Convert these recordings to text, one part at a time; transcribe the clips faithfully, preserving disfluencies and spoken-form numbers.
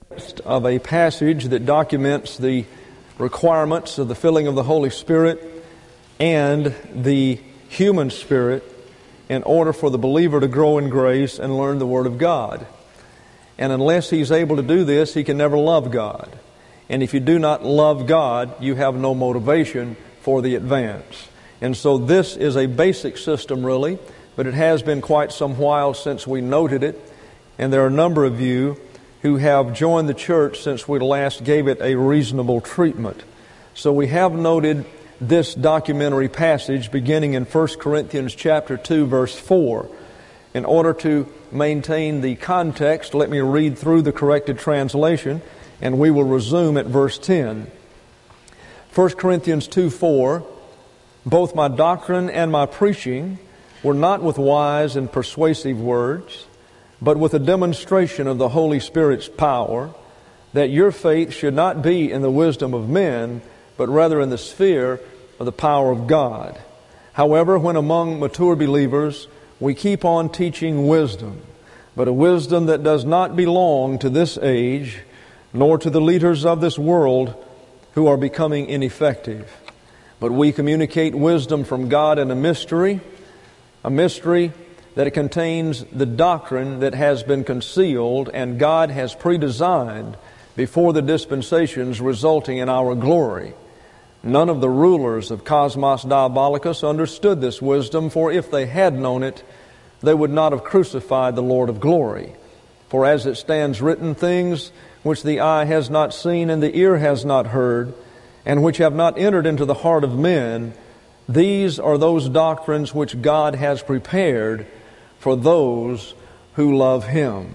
Of a passage that documents the requirements of the filling of the Holy Spirit and the human spirit in order for the believer to grow in grace and learn the Word of God. And unless he's able to do this, he can never love God. And if you do not love God, you have no motivation for the advance. And so this is a basic system, really, but it has been quite some while since we noted it. And there are a number of you who have joined the church since we last gave it a reasonable treatment. So we have noted this documentary passage beginning in First Corinthians chapter two, verse four. In order to maintain the context, let me read through the corrected translation, and we will resume at verse ten. First Corinthians two, four, both my doctrine and my preaching were not with wise and persuasive words, but with a demonstration of the Holy Spirit's power, that your faith should not be in the wisdom of men, but rather in the sphere of the power of God. However, when among mature believers, we keep on teaching wisdom, but a wisdom that does not belong to this age, nor to the leaders of this world who are becoming ineffective. But we communicate wisdom from God in a mystery, a mystery that it contains the doctrine that has been concealed and God has predesigned before the dispensations, resulting in our glory. None of the rulers of Cosmos Diabolicus understood this wisdom, for if they had known it, they would not have crucified the Lord of glory. For as it stands written, things which the eye has not seen and the ear has not heard, and which have not entered into the heart of men, these are those doctrines which God has prepared for those who love Him.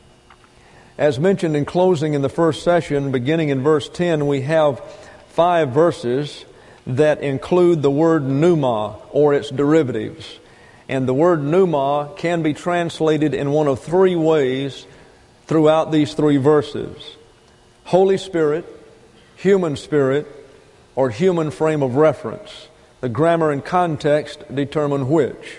As mentioned in closing in the first session, beginning in verse ten, we have five verses that include the word pneuma or its derivatives. And the word pneuma can be translated in one of three ways throughout these three verses: Holy Spirit, human spirit, or human frame of reference. The grammar and context determine which.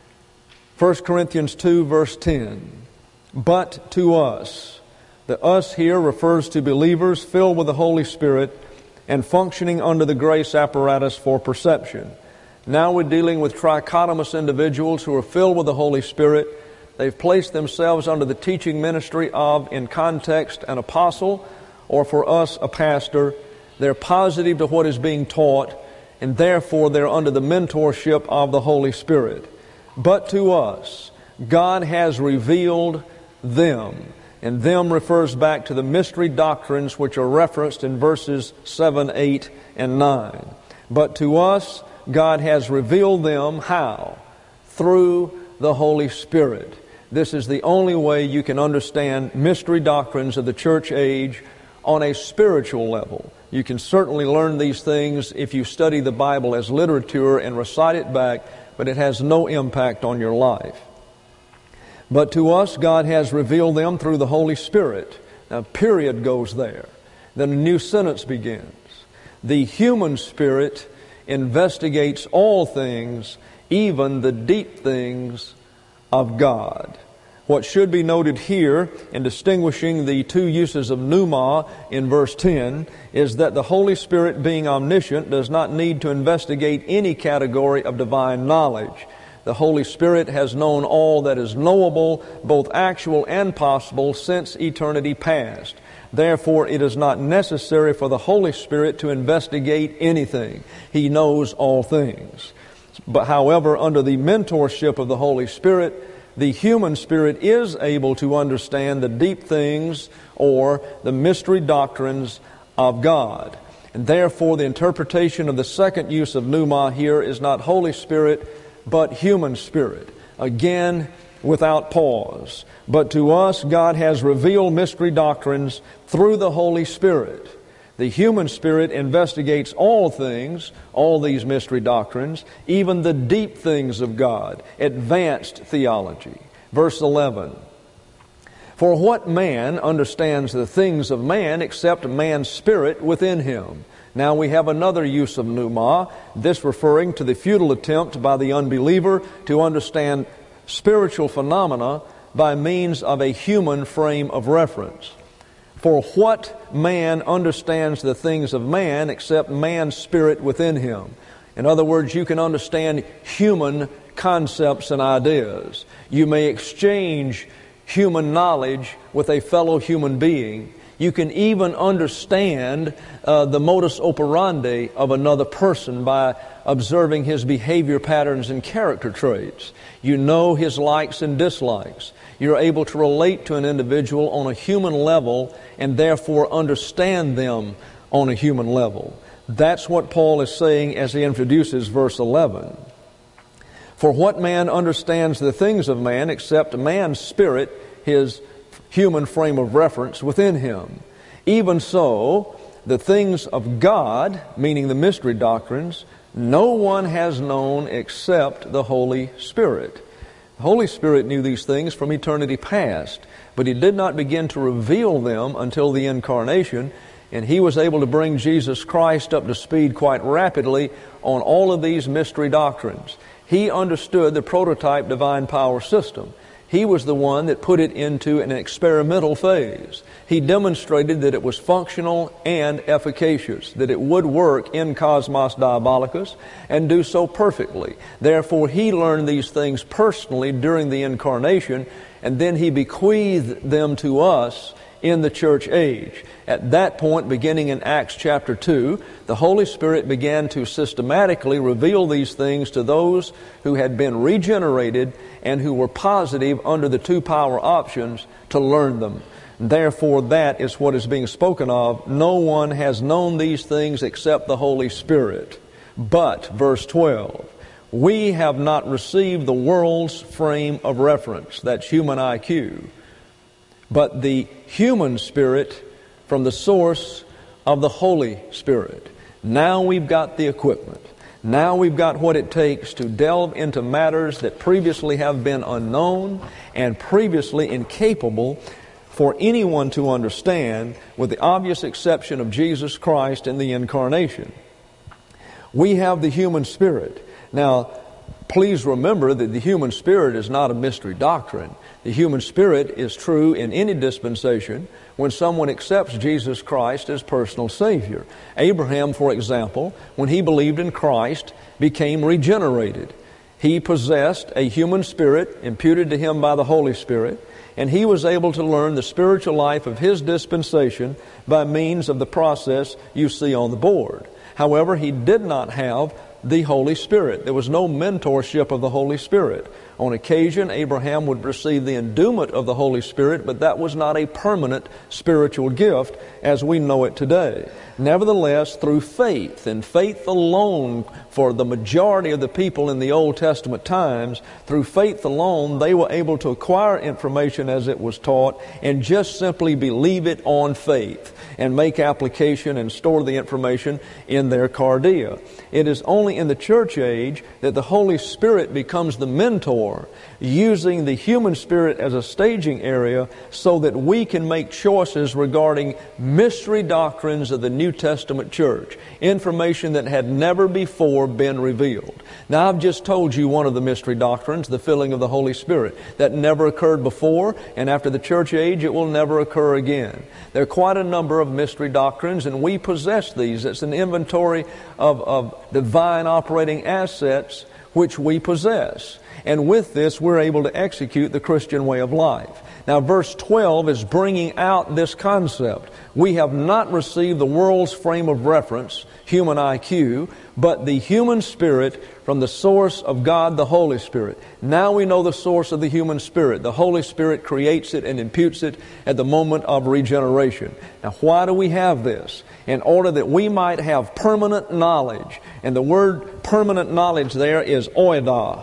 First Corinthians two, verse ten. But to us. The us here refers to believers filled with the Holy Spirit and functioning under the grace apparatus for perception. Now we're dealing with trichotomous individuals who are filled with the Holy Spirit. They've placed themselves under the teaching ministry of, in context, an apostle, or for us, a pastor. They're positive to what is being taught, and therefore they're under the mentorship of the Holy Spirit. But to us, God has revealed them. And them refers back to the mystery doctrines which are referenced in verses seven, eight, and nine. But to us, God has revealed them. How? Through the Holy Spirit. This is the only way you can understand mystery doctrines of the church age on a spiritual level. You can certainly learn these things if you study the Bible as literature and recite it back, but it has no impact on your life. But to us, God has revealed them through the Holy Spirit. Now, period goes there. Then a new sentence begins. The human spirit investigates all things, even the deep things of God. What should be noted here in distinguishing the two uses of pneuma in verse ten is that the Holy Spirit, being omniscient, does not need to investigate any category of divine knowledge. The Holy Spirit has known all that is knowable, both actual and possible, since eternity past. Therefore, it is not necessary for the Holy Spirit to investigate anything. He knows all things. But however, under the mentorship of the Holy Spirit, the human spirit is able to understand the deep things or the mystery doctrines of God. And therefore, the interpretation of the second use of pneuma here is not Holy Spirit, but human spirit. Again, without pause. But to us, God has revealed mystery doctrines through the Holy Spirit. The human spirit investigates all things, all these mystery doctrines, even the deep things of God, advanced theology. Verse eleven. For what man understands the things of man except man's spirit within him? Now we have another use of pneuma, this referring to the futile attempt by the unbeliever to understand spiritual phenomena by means of a human frame of reference. For what man understands the things of man except man's spirit within him? In other words, you can understand human concepts and ideas. You may exchange human knowledge with a fellow human being. You can even understand uh, the modus operandi of another person by observing his behavior patterns and character traits. You know his likes and dislikes. You're able to relate to an individual on a human level and therefore understand them on a human level. That's what Paul is saying as he introduces verse eleven. For what man understands the things of man except man's spirit, his human frame of reference within him? Even so, the things of God, meaning the mystery doctrines, no one has known except the Holy Spirit. The Holy Spirit knew these things from eternity past, but He did not begin to reveal them until the incarnation, and He was able to bring Jesus Christ up to speed quite rapidly on all of these mystery doctrines. He understood the prototype divine power system. He was the one that put it into an experimental phase. He demonstrated that it was functional and efficacious, that it would work in Cosmos Diabolicus and do so perfectly. Therefore, He learned these things personally during the incarnation, and then He bequeathed them to us in the church age. At that point, beginning in Acts chapter two, the Holy Spirit began to systematically reveal these things to those who had been regenerated and who were positive under the two power options to learn them. Therefore, that is what is being spoken of. No one has known these things except the Holy Spirit. But, verse twelve, we have not received the world's frame of reference. That's human I Q. But the human spirit from the source of the Holy Spirit. Now we've got the equipment. Now we've got what it takes to delve into matters that previously have been unknown and previously incapable for anyone to understand, with the obvious exception of Jesus Christ in the incarnation. We have the human spirit. Now, please remember that the human spirit is not a mystery doctrine. The human spirit is true in any dispensation when someone accepts Jesus Christ as personal Savior. Abraham, for example, when he believed in Christ, became regenerated. He possessed a human spirit imputed to him by the Holy Spirit, and he was able to learn the spiritual life of his dispensation by means of the process you see on the board. However, he did not have the Holy Spirit. There was no mentorship of the Holy Spirit. On occasion, Abraham would receive the endowment of the Holy Spirit, but that was not a permanent spiritual gift as we know it today. Nevertheless, through faith, and faith alone for the majority of the people in the Old Testament times, through faith alone, they were able to acquire information as it was taught and just simply believe it on faith and make application and store the information in their cardia. It is only in the church age that the Holy Spirit becomes the mentor, using the human spirit as a staging area so that we can make choices regarding mystery doctrines of the New Testament church, information that had never before been revealed. Now, I've just told you one of the mystery doctrines, the filling of the Holy Spirit. That never occurred before, and after the church age, it will never occur again. There are quite a number of mystery doctrines, and we possess these. It's an inventory of, of divine operating assets which we possess. And with this, we're able to execute the Christian way of life. Now, verse twelve is bringing out this concept. We have not received the world's frame of reference, human I Q, but the human spirit from the source of God, the Holy Spirit. Now we know the source of the human spirit. The Holy Spirit creates it and imputes it at the moment of regeneration. Now, why do we have this? In order that we might have permanent knowledge. And the word permanent knowledge there is oida.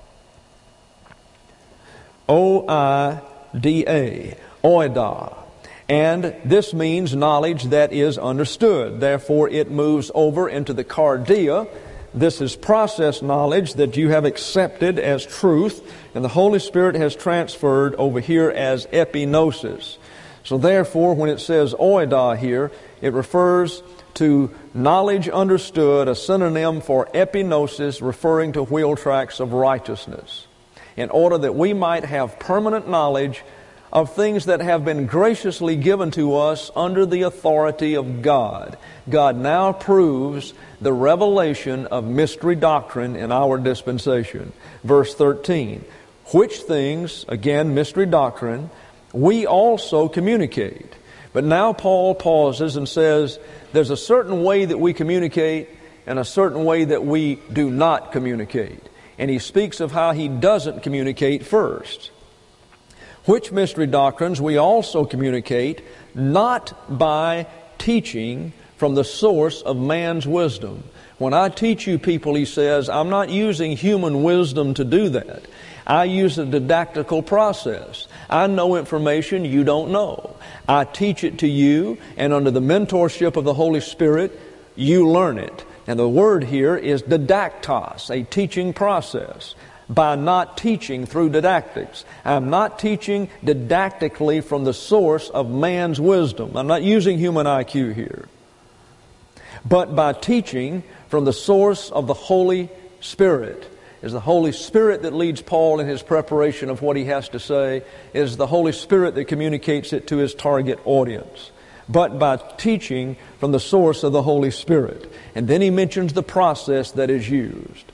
O I D A. Oida. And this means knowledge that is understood. Therefore, it moves over into the cardia. This is process knowledge that you have accepted as truth, and the Holy Spirit has transferred over here as epignosis. So therefore, when it says oida here, it refers to knowledge understood, a synonym for epignosis, referring to wheel tracks of righteousness. In order that we might have permanent knowledge of things that have been graciously given to us under the authority of God. God now approves the revelation of mystery doctrine in our dispensation. Verse thirteen, which things, again, mystery doctrine, we also communicate. But now Paul pauses and says, there's a certain way that we communicate and a certain way that we do not communicate. And he speaks of how he doesn't communicate first. Which mystery doctrines we also communicate, not by teaching from the source of man's wisdom. When I teach you people, he says, I'm not using human wisdom to do that. I use a didactical process. I know information you don't know. I teach it to you, and under the mentorship of the Holy Spirit, you learn it. And the word here is didactos, a teaching process. By not teaching through didactics. I'm not teaching didactically from the source of man's wisdom. I'm not using human I Q here. But by teaching from the source of the Holy Spirit. It is the Holy Spirit that leads Paul in his preparation of what he has to say. It is the Holy Spirit that communicates it to his target audience. But by teaching from the source of the Holy Spirit. And then he mentions the process that is used.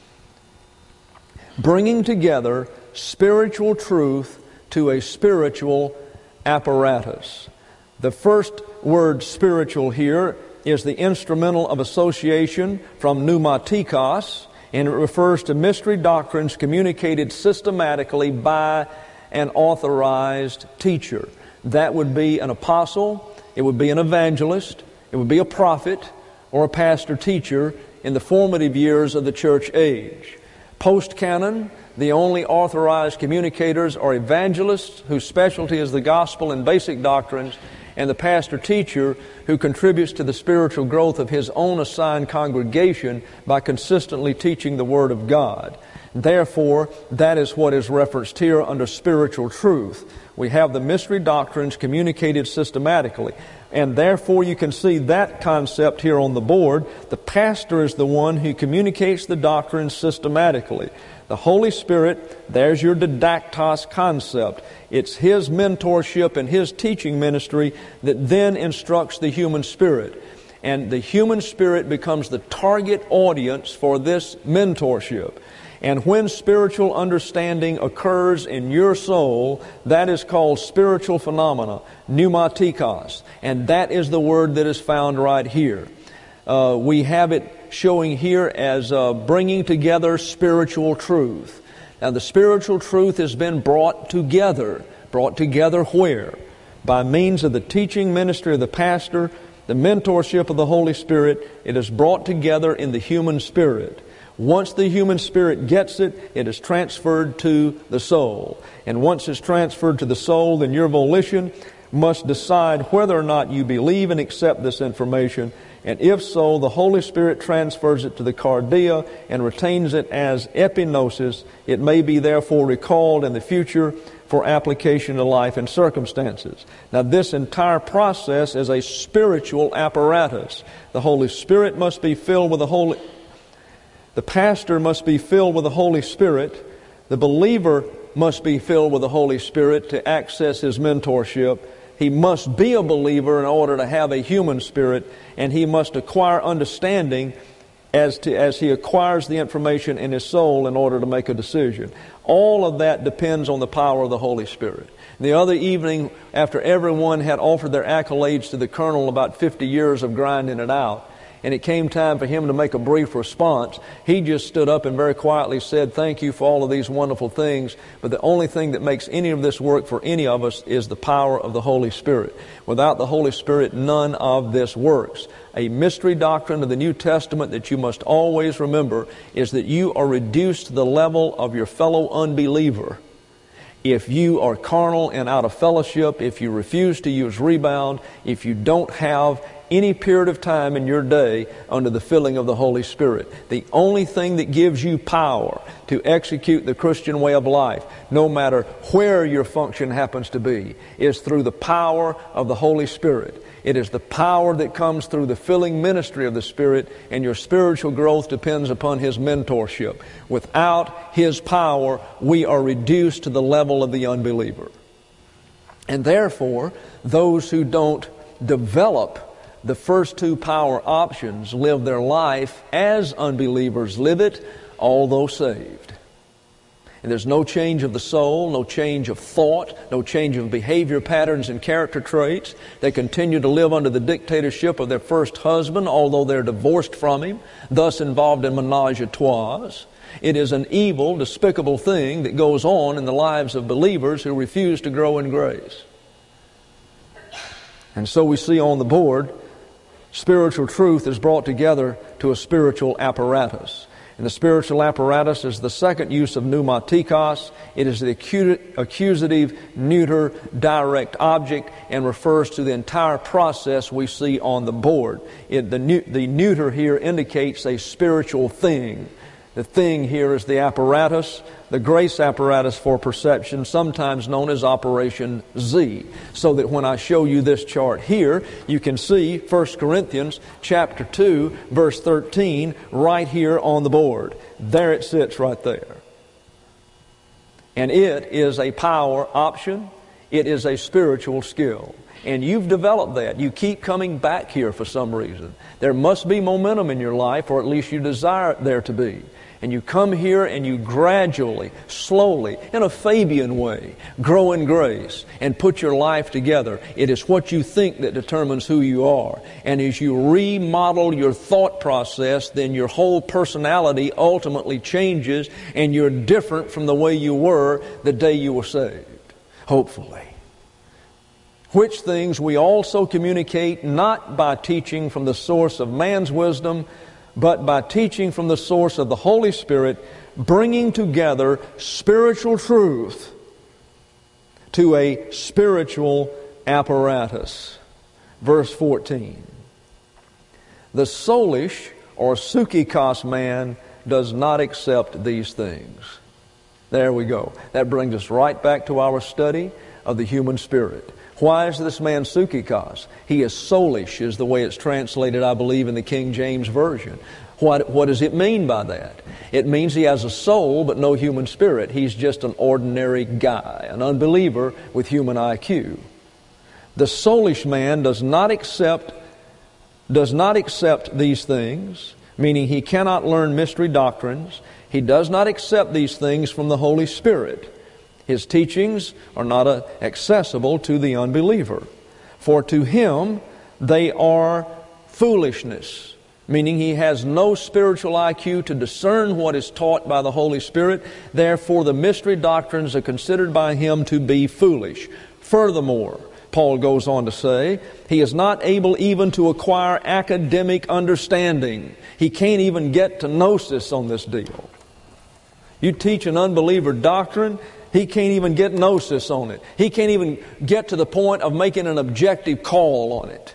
Bringing together spiritual truth to a spiritual apparatus. The first word spiritual here is the instrumental of association from pneumatikos, and it refers to mystery doctrines communicated systematically by an authorized teacher. That would be an apostle, it would be an evangelist, it would be a prophet, or a pastor teacher in the formative years of the church age. Post-canon, the only authorized communicators are evangelists whose specialty is the gospel and basic doctrines, and the pastor-teacher who contributes to the spiritual growth of his own assigned congregation by consistently teaching the Word of God. Therefore, that is what is referenced here under spiritual truth. We have the mystery doctrines communicated systematically. And therefore, you can see that concept here on the board. The pastor is the one who communicates the doctrines systematically. The Holy Spirit, there's your didactos concept. It's His mentorship and His teaching ministry that then instructs the human spirit. And the human spirit becomes the target audience for this mentorship. And when spiritual understanding occurs in your soul, that is called spiritual phenomena, pneumatikos. And that is the word that is found right here. Uh, we have it showing here as uh, bringing together spiritual truth. Now the spiritual truth has been brought together. Brought together where? By means of the teaching ministry of the pastor, the mentorship of the Holy Spirit, it is brought together in the human spirit. Once the human spirit gets it, it is transferred to the soul. And once it's transferred to the soul, then your volition must decide whether or not you believe and accept this information. And if so, the Holy Spirit transfers it to the cardia and retains it as epignosis. It may be therefore recalled in the future for application to life and circumstances. Now this entire process is a spiritual apparatus. The Holy Spirit must be filled with the Holy The pastor must be filled with the Holy Spirit. The believer must be filled with the Holy Spirit to access his mentorship. He must be a believer in order to have a human spirit, and he must acquire understanding as to as he acquires the information in his soul in order to make a decision. All of that depends on the power of the Holy Spirit. The other evening, after everyone had offered their accolades to the colonel about fifty years of grinding it out, and it came time for him to make a brief response, he just stood up and very quietly said, "Thank you for all of these wonderful things, but the only thing that makes any of this work for any of us is the power of the Holy Spirit. Without the Holy Spirit, none of this works." A mystery doctrine of the New Testament that you must always remember is that you are reduced to the level of your fellow unbeliever. If you are carnal and out of fellowship, if you refuse to use rebound, if you don't have any period of time in your day under the filling of the Holy Spirit. The only thing that gives you power to execute the Christian way of life, no matter where your function happens to be, is through the power of the Holy Spirit. It is the power that comes through the filling ministry of the Spirit, and your spiritual growth depends upon His mentorship. Without His power, we are reduced to the level of the unbeliever. And therefore, those who don't develop the first two power options live their life as unbelievers live it, although saved. And there's no change of the soul, no change of thought, no change of behavior patterns and character traits. They continue to live under the dictatorship of their first husband, although they're divorced from him, thus involved in menage a trois. It is an evil, despicable thing that goes on in the lives of believers who refuse to grow in grace. And so we see on the board, spiritual truth is brought together to a spiritual apparatus. And the spiritual apparatus is the second use of pneumatikos. It is the accusative, neuter, direct object and refers to the entire process we see on the board. It, the, the neuter here indicates a spiritual thing. The thing here is the apparatus, the grace apparatus for perception, sometimes known as Operation Z. So that when I show you this chart here, you can see First Corinthians chapter two, verse thirteen, right here on the board. There it sits right there. And it is a power option. It is a spiritual skill. And you've developed that. You keep coming back here for some reason. There must be momentum in your life, or at least you desire there to be. And you come here and you gradually, slowly, in a Fabian way, grow in grace and put your life together. It is what you think that determines who you are. And as you remodel your thought process, then your whole personality ultimately changes and you're different from the way you were the day you were saved. Hopefully. Which things we also communicate not by teaching from the source of man's wisdom, but by teaching from the source of the Holy Spirit, bringing together spiritual truth to a spiritual apparatus. Verse fourteen. The soulish or psychikos man does not accept these things. There we go. That brings us right back to our study of the human spirit. Why is this man psychikos? He is soulish, is the way it's translated, I believe, in the King James Version. What, what does it mean by that? It means he has a soul but no human spirit. He's just an ordinary guy, an unbeliever with human I Q. The soulish man does not accept, does not accept these things, meaning he cannot learn mystery doctrines. He does not accept these things from the Holy Spirit. His teachings are not uh, accessible to the unbeliever. For to him they are foolishness, meaning he has no spiritual I Q to discern what is taught by the Holy Spirit. Therefore, the mystery doctrines are considered by him to be foolish. Furthermore, Paul goes on to say, he is not able even to acquire academic understanding. He can't even get to gnosis on this deal. You teach an unbeliever doctrine, he can't even get gnosis on it. He can't even get to the point of making an objective call on it.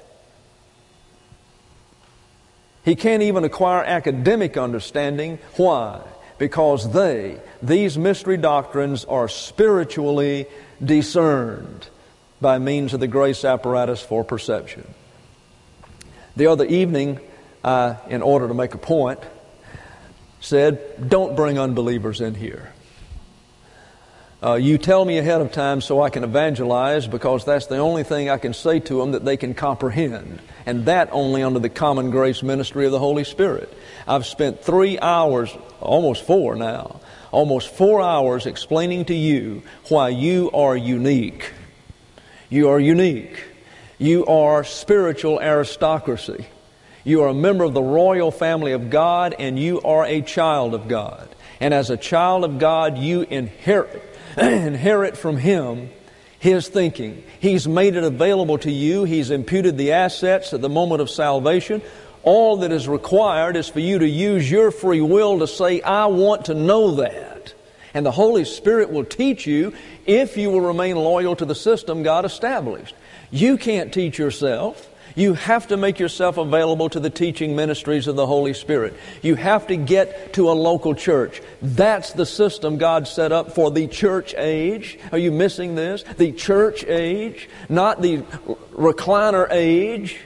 He can't even acquire academic understanding. Why? Because they, these mystery doctrines, are spiritually discerned by means of the grace apparatus for perception. The other evening, I, in order to make a point, said, don't bring unbelievers in here. Uh, you tell me ahead of time so I can evangelize, because that's the only thing I can say to them that they can comprehend. And that only under the common grace ministry of the Holy Spirit. I've spent three hours, almost four now, almost four hours explaining to you why you are unique. You are unique. You are spiritual aristocracy. You are a member of the royal family of God, and you are a child of God. And as a child of God, you inherit inherit from Him His thinking. He's made it available to you. He's imputed the assets at the moment of salvation. All that is required is for you to use your free will to say, I want to know that. And the Holy Spirit will teach you if you will remain loyal to the system God established. You can't teach yourself. You have to make yourself available to the teaching ministries of the Holy Spirit. You have to get to a local church. That's the system God set up for the church age. Are you missing this? The church age, not the recliner age,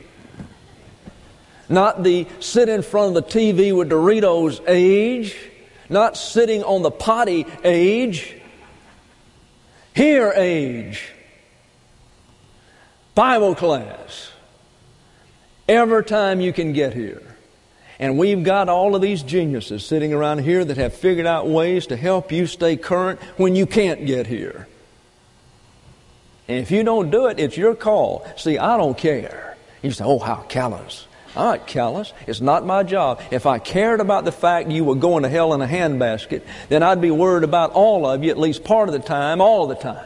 not the sit in front of the T V with Doritos age, not sitting on the potty age. Here age. Bible class. Every time you can get here. And we've got all of these geniuses sitting around here that have figured out ways to help you stay current when you can't get here. And if you don't do it, it's your call. See, I don't care. You say, oh, how callous. I'm not callous. It's not my job. If I cared about the fact you were going to hell in a handbasket, then I'd be worried about all of you at least part of the time, all the time.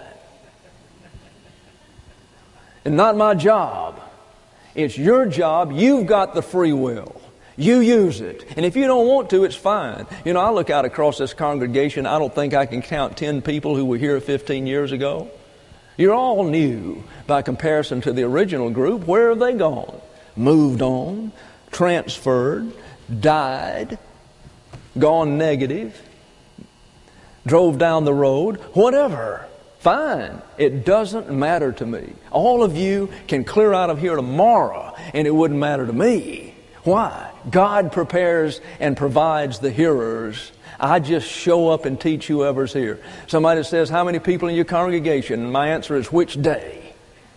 It's not my job. It's your job. You've got the free will. You use it. And if you don't want to, it's fine. You know, I look out across this congregation, I don't think I can count ten people who were here fifteen years ago. You're all new by comparison to the original group. Where have they gone? Moved on, transferred, died, gone negative, drove down the road, whatever. Fine. It doesn't matter to me. All of you can clear out of here tomorrow and it wouldn't matter to me. Why? God prepares and provides the hearers. I just show up and teach whoever's here. Somebody says, how many people in your congregation? And my answer is, which day?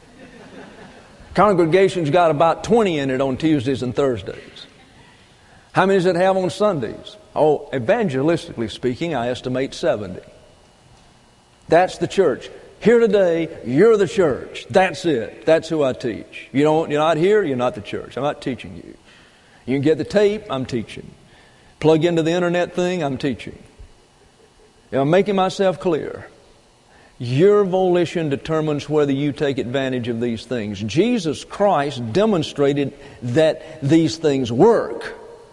Congregation's got about twenty in it on Tuesdays and Thursdays. How many does it have on Sundays? Oh, evangelistically speaking, I estimate seventy. That's the church. Here today, you're the church. That's it. That's who I teach. You don't, you're not here, you're not the church. I'm not teaching you. You can get the tape, I'm teaching. Plug into the internet thing, I'm teaching. You know, I'm making myself clear. Your volition determines whether you take advantage of these things. Jesus Christ demonstrated that these things work.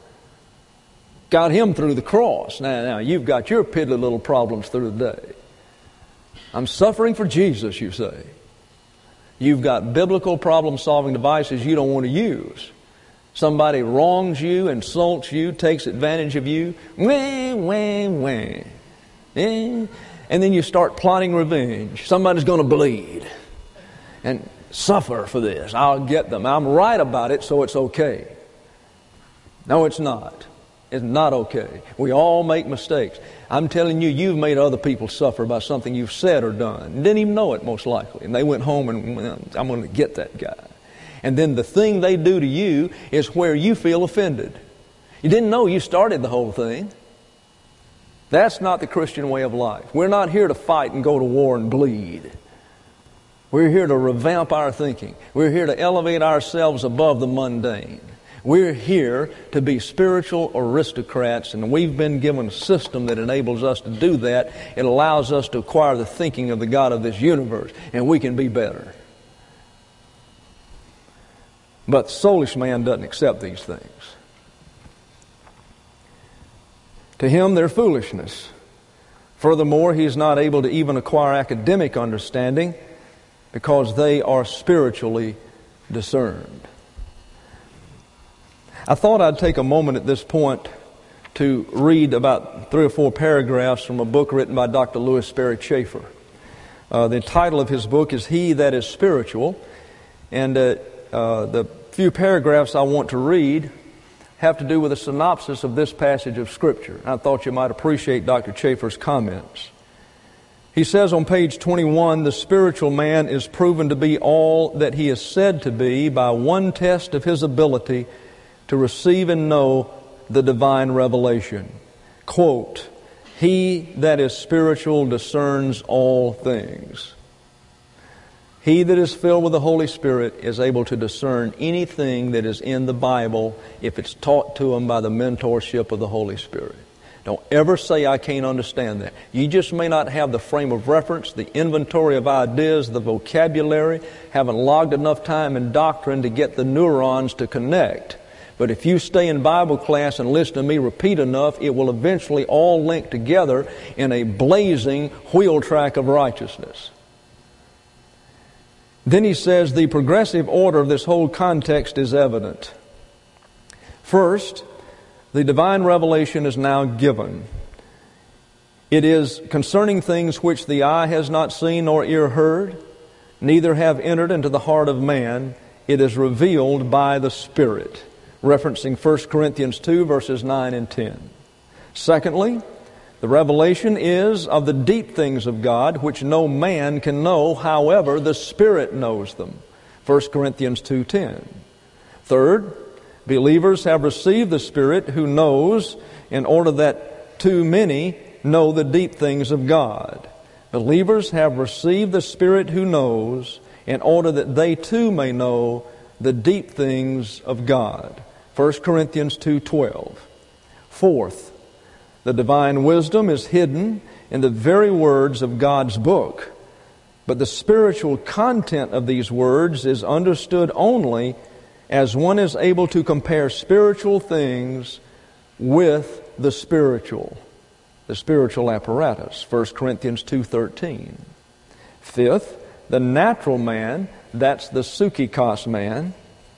Got Him through the cross. Now, now you've got your piddly little problems through the day. I'm suffering for Jesus, you say. You've got biblical problem-solving devices you don't want to use. Somebody wrongs you, insults you, takes advantage of you. Wah, wah, wah. Eh? And then you start plotting revenge. Somebody's going to bleed and suffer for this. I'll get them. I'm right about it, so it's okay. No, it's not. It's not okay. We all make mistakes. I'm telling you, you've made other people suffer by something you've said or done. Didn't even know it, most likely. And they went home and, well, I'm going to get that guy. And then the thing they do to you is where you feel offended. You didn't know you started the whole thing. That's not the Christian way of life. We're not here to fight and go to war and bleed. We're here to revamp our thinking. We're here to elevate ourselves above the mundane. We're here to be spiritual aristocrats, and we've been given a system that enables us to do that. It allows us to acquire the thinking of the God of this universe, and we can be better. But the soulish man doesn't accept these things. To him, they're foolishness. Furthermore, he is not able to even acquire academic understanding because they are spiritually discerned. I thought I'd take a moment at this point to read about three or four paragraphs from a book written by Doctor Lewis Sperry Chafer. Uh, the title of his book is He That Is Spiritual, and uh, uh, the few paragraphs I want to read have to do with a synopsis of this passage of Scripture. I thought you might appreciate Doctor Chafer's comments. He says on page twenty-one, the spiritual man is proven to be all that he is said to be by one test of his ability to receive and know the divine revelation. Quote, he that is spiritual discerns all things. He that is filled with the Holy Spirit is able to discern anything that is in the Bible if it's taught to him by the mentorship of the Holy Spirit. Don't ever say, I can't understand that. You just may not have the frame of reference, the inventory of ideas, the vocabulary, haven't logged enough time in doctrine to get the neurons to connect. But if you stay in Bible class and listen to me repeat enough, it will eventually all link together in a blazing wheel track of righteousness. Then he says the progressive order of this whole context is evident. First, the divine revelation is now given. It is concerning things which the eye has not seen nor ear heard, neither have entered into the heart of man. It is revealed by the Spirit. Referencing First Corinthians two, verses nine and ten. Secondly, the revelation is of the deep things of God, which no man can know, however, the Spirit knows them. First Corinthians two ten. Third, believers have received the Spirit who knows in order that too many know the deep things of God. Believers have received the Spirit who knows in order that they too may know the deep things of God. First Corinthians two twelve. Fourth, the divine wisdom is hidden in the very words of God's book, but the spiritual content of these words is understood only as one is able to compare spiritual things with the spiritual, the spiritual apparatus. First Corinthians two thirteen. Fifth, the natural man, that's the psychikos man,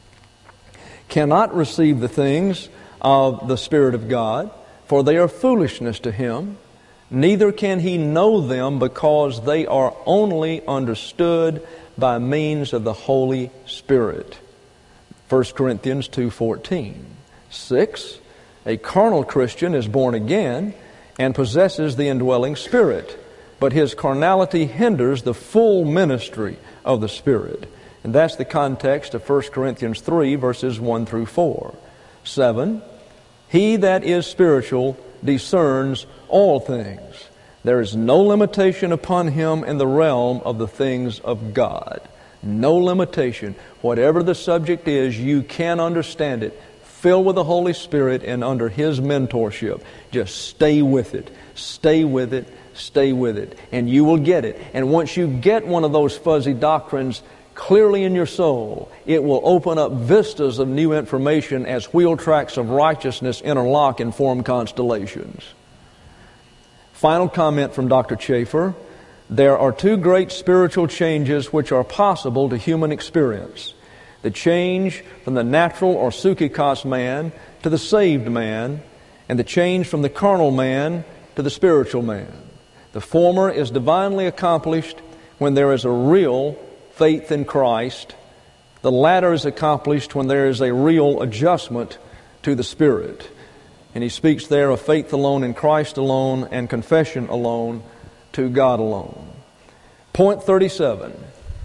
cannot receive the things of the Spirit of God, for they are foolishness to him. Neither can he know them, because they are only understood by means of the Holy Spirit. First Corinthians two fourteen. Six, a carnal Christian is born again and possesses the indwelling Spirit, but his carnality hinders the full ministry of the Spirit. And that's the context of First Corinthians three, verses one through four. Seven, he that is spiritual discerns all things. There is no limitation upon him in the realm of the things of God. No limitation. Whatever the subject is, you can understand it. Filled with the Holy Spirit and under His mentorship. Just stay with it. Stay with it. Stay with it. And you will get it. And once you get one of those fuzzy doctrines clearly in your soul, it will open up vistas of new information as wheel tracks of righteousness interlock and form constellations. Final comment from Doctor Chafer. There are two great spiritual changes which are possible to human experience. The change from the natural or psychikos man to the saved man, and the change from the carnal man to the spiritual man. The former is divinely accomplished when there is a real faith in Christ. The latter is accomplished when there is a real adjustment to the Spirit. And he speaks there of faith alone in Christ alone and confession alone to God alone. Point thirty-seven.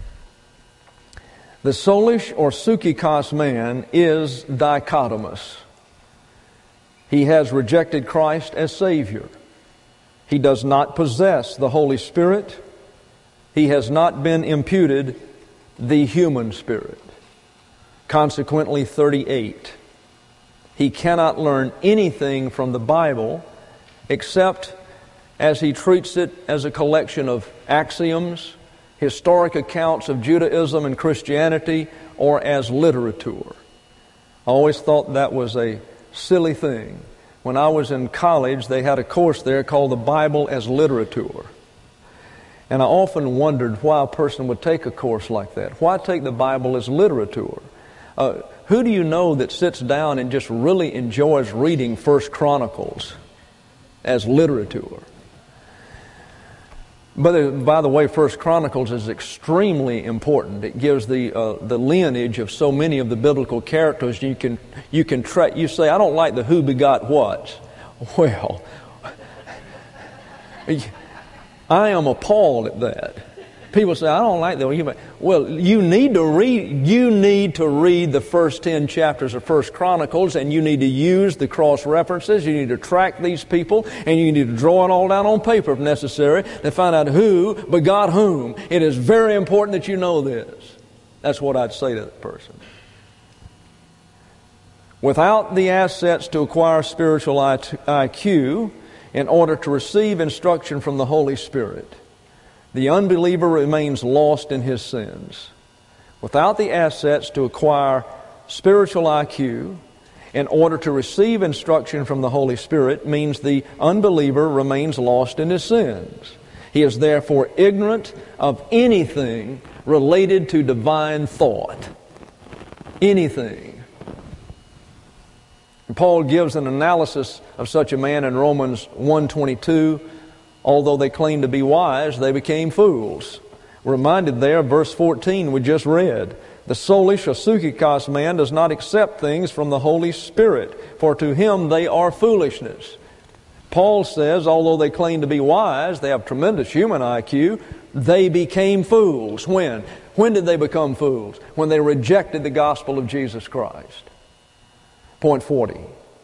The soulish or psychikos man is dichotomous. He has rejected Christ as Savior. He does not possess the Holy Spirit. He has not been imputed the human spirit. Consequently, thirty-eight. He cannot learn anything from the Bible except as he treats it as a collection of axioms, historic accounts of Judaism and Christianity, or as literature. I always thought that was a silly thing. When I was in college, they had a course there called the Bible as Literature. And I often wondered why a person would take a course like that. Why take the Bible as literature? Uh, who do you know that sits down and just really enjoys reading First Chronicles as literature? But by the way, First Chronicles is extremely important. It gives the uh, the lineage of so many of the biblical characters. You can you can tra- you say, I don't like the who begot what. Well, I am appalled at that. People say, I don't like that. Well, you need to read. You need to read the first ten chapters of First Chronicles, and you need to use the cross references. You need to track these people, and you need to draw it all down on paper if necessary to find out who begot whom. It is very important that you know this. That's what I'd say to that person. Without the assets to acquire spiritual I Q in order to receive instruction from the Holy Spirit, the unbeliever remains lost in his sins. Without the assets to acquire spiritual I Q in order to receive instruction from the Holy Spirit means the unbeliever remains lost in his sins. He is therefore ignorant of anything related to divine thought. Anything. Paul gives an analysis of such a man in Romans one twenty-two. Although they claimed to be wise, they became fools. We're reminded there of verse fourteen we just read. The soulish or psychikos man does not accept things from the Holy Spirit, for to him they are foolishness. Paul says, although they claim to be wise, they have tremendous human I Q, they became fools. When? When did they become fools? When they rejected the gospel of Jesus Christ. Point forty.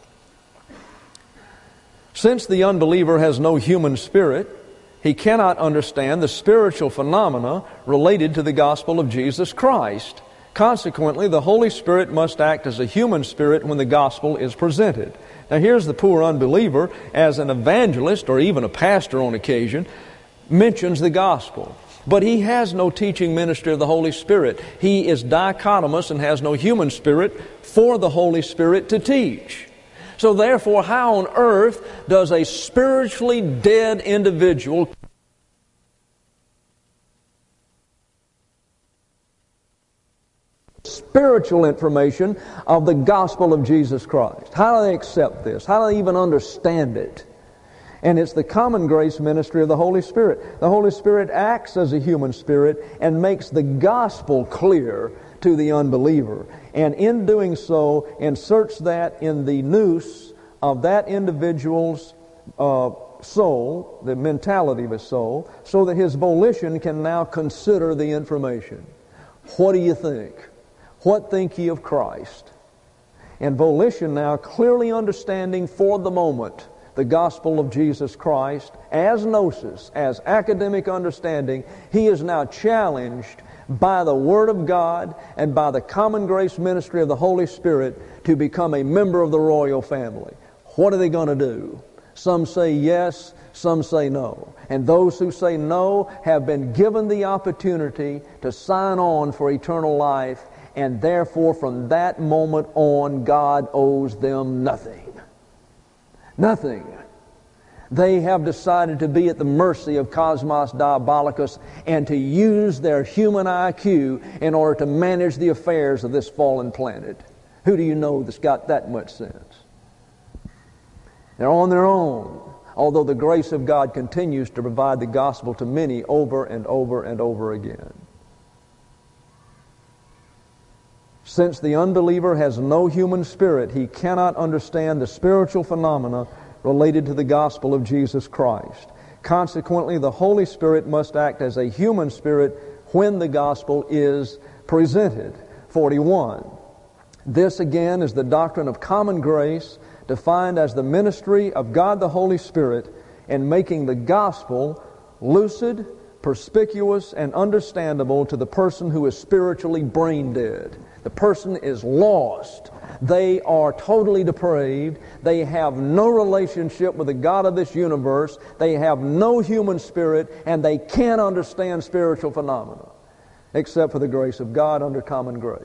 Since the unbeliever has no human spirit, he cannot understand the spiritual phenomena related to the gospel of Jesus Christ. Consequently, the Holy Spirit must act as a human spirit when the gospel is presented. Now here's the poor unbeliever, as an evangelist or even a pastor on occasion, mentions the gospel. But he has no teaching ministry of the Holy Spirit. He is dichotomous and has no human spirit for the Holy Spirit to teach. So therefore, how on earth does a spiritually dead individual spiritual information of the gospel of Jesus Christ? How do they accept this? How do they even understand it? And it's the common grace ministry of the Holy Spirit. The Holy Spirit acts as a human spirit and makes the gospel clear to the unbeliever. And in doing so, inserts that in the nous of that individual's uh, soul, the mentality of his soul, so that his volition can now consider the information. What do you think? What think ye of Christ? And volition now clearly understanding for the moment the gospel of Jesus Christ as gnosis, as academic understanding, he is now challenged by the Word of God and by the common grace ministry of the Holy Spirit to become a member of the royal family. What are they going to do? Some say yes, some say no. And those who say no have been given the opportunity to sign on for eternal life, and therefore from that moment on, God owes them nothing. Nothing. They have decided to be at the mercy of Cosmos Diabolicus and to use their human I Q in order to manage the affairs of this fallen planet. Who do you know that's got that much sense? They're on their own, although the grace of God continues to provide the gospel to many over and over and over again. Since the unbeliever has no human spirit, he cannot understand the spiritual phenomena related to the gospel of Jesus Christ. Consequently, the Holy Spirit must act as a human spirit when the gospel is presented. forty-one. This again is the doctrine of common grace, defined as the ministry of God the Holy Spirit in making the gospel lucid, perspicuous, and understandable to the person who is spiritually brain dead. The person is lost. They are totally depraved. They have no relationship with the God of this universe. They have no human spirit, and they can't understand spiritual phenomena except for the grace of God under common grace.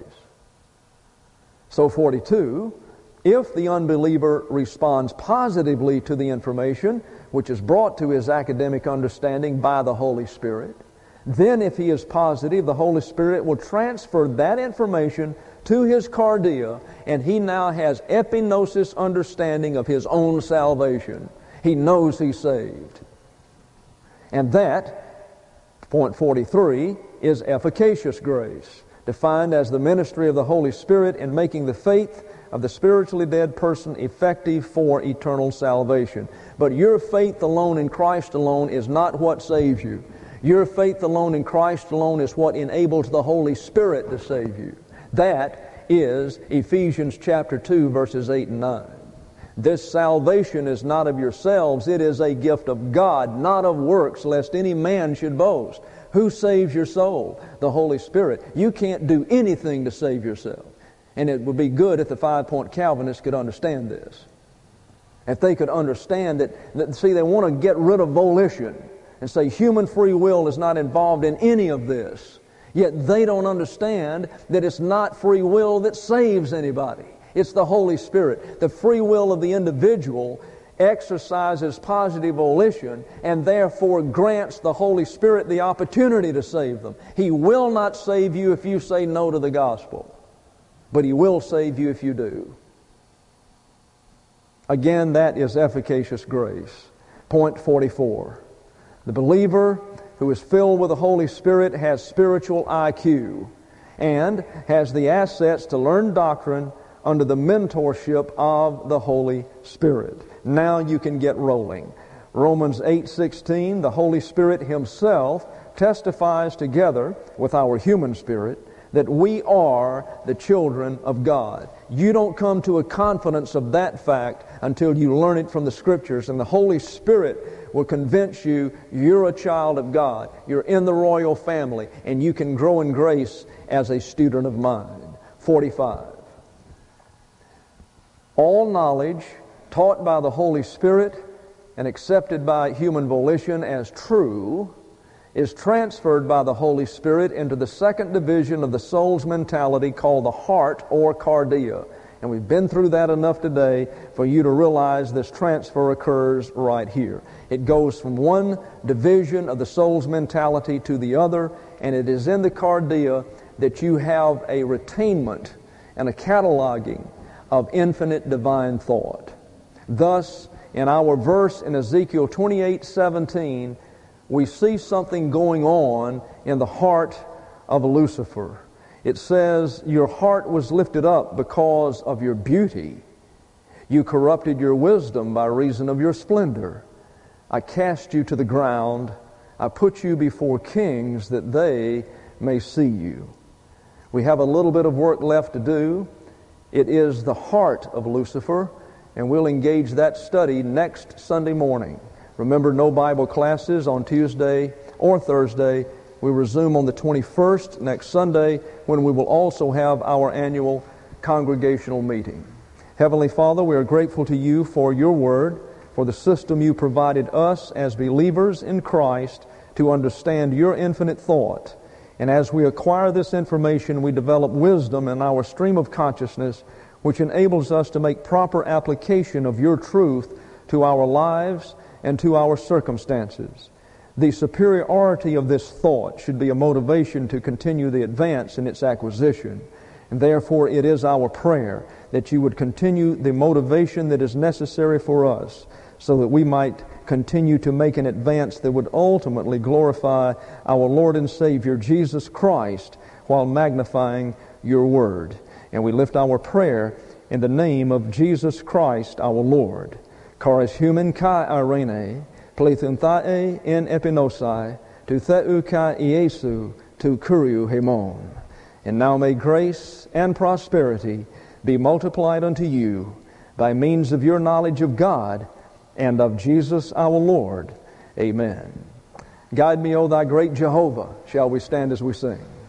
So forty-two, if the unbeliever responds positively to the information which is brought to his academic understanding by the Holy Spirit, then if he is positive, the Holy Spirit will transfer that information to his cardia, and he now has epignosis understanding of his own salvation. He knows he's saved. And that, point forty-three, is efficacious grace, defined as the ministry of the Holy Spirit in making the faith of the spiritually dead person effective for eternal salvation. But your faith alone in Christ alone is not what saves you. Your faith alone in Christ alone is what enables the Holy Spirit to save you. That is Ephesians chapter two, verses eight and nine. This salvation is not of yourselves, it is a gift of God, not of works, lest any man should boast. Who saves your soul? The Holy Spirit. You can't do anything to save yourself. And it would be good if the five-point Calvinists could understand this. If they could understand that, that, see, they want to get rid of volition and say human free will is not involved in any of this. Yet they don't understand that it's not free will that saves anybody. It's the Holy Spirit. The free will of the individual exercises positive volition and therefore grants the Holy Spirit the opportunity to save them. He will not save you if you say no to the gospel, but He will save you if you do. Again, that is efficacious grace. Point forty-four. The believer who is filled with the Holy Spirit has spiritual I Q and has the assets to learn doctrine under the mentorship of the Holy Spirit. Now you can get rolling. Romans eight sixteen, the Holy Spirit Himself testifies together with our human spirit that we are the children of God. You don't come to a confidence of that fact until you learn it from the Scriptures, and the Holy Spirit will convince you you're a child of God. You're in the royal family, and you can grow in grace as a student of mine. forty-five. All knowledge taught by the Holy Spirit and accepted by human volition as true is transferred by the Holy Spirit into the second division of the soul's mentality called the heart or cardia. And we've been through that enough today for you to realize this transfer occurs right here. It goes from one division of the soul's mentality to the other, and it is in the cardia that you have a retainment and a cataloging of infinite divine thought. Thus, in our verse in Ezekiel twenty-eight seventeen, we see something going on in the heart of Lucifer. It says, your heart was lifted up because of your beauty. You corrupted your wisdom by reason of your splendor. I cast you to the ground. I put you before kings that they may see you. We have a little bit of work left to do. It is the heart of Lucifer, and we'll engage that study next Sunday morning. Remember, no Bible classes on Tuesday or Thursday. We resume on the twenty-first, next Sunday, when we will also have our annual congregational meeting. Heavenly Father, we are grateful to you for your word, for the system you provided us as believers in Christ to understand your infinite thought. And as we acquire this information, we develop wisdom in our stream of consciousness, which enables us to make proper application of your truth to our lives and to our circumstances. The superiority of this thought should be a motivation to continue the advance in its acquisition. And therefore it is our prayer that you would continue the motivation that is necessary for us so that we might continue to make an advance that would ultimately glorify our Lord and Savior Jesus Christ while magnifying your word. And we lift our prayer in the name of Jesus Christ our Lord. Charis human kai irene, plethun thae in epinosai, tu theu kai Iesu, tu kuriu hemon. And now may grace and prosperity be multiplied unto you by means of your knowledge of God and of Jesus our Lord. Amen. Guide me, O thy great Jehovah. Shall we stand as we sing?